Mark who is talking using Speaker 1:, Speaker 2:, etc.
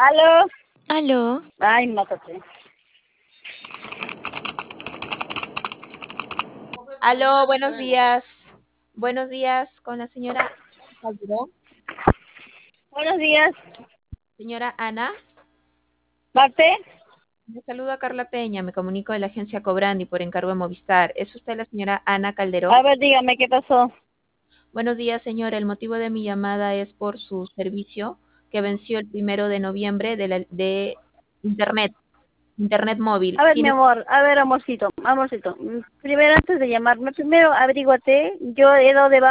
Speaker 1: ¿Aló?
Speaker 2: Aló,
Speaker 1: Ay, mátate.
Speaker 3: Aló, buenos días. Buenos días con la señora Calderón.
Speaker 1: Buenos días.
Speaker 3: Señora Ana,
Speaker 1: ¿Parte?
Speaker 3: me saluda Carla Peña, me comunico de la agencia Cobrandi por encargo de Movistar. ¿Es usted la señora Ana Calderón?
Speaker 1: A ver, dígame, ¿qué pasó?
Speaker 3: Buenos días, señora. El motivo de mi llamada es por su servicio que venció el 1 de noviembre de Internet móvil.
Speaker 1: A ver, mi
Speaker 3: ¿Tiene
Speaker 1: amor, a ver, amorcito. Primero, antes de llamarme, primero averíguate. Yo he dado de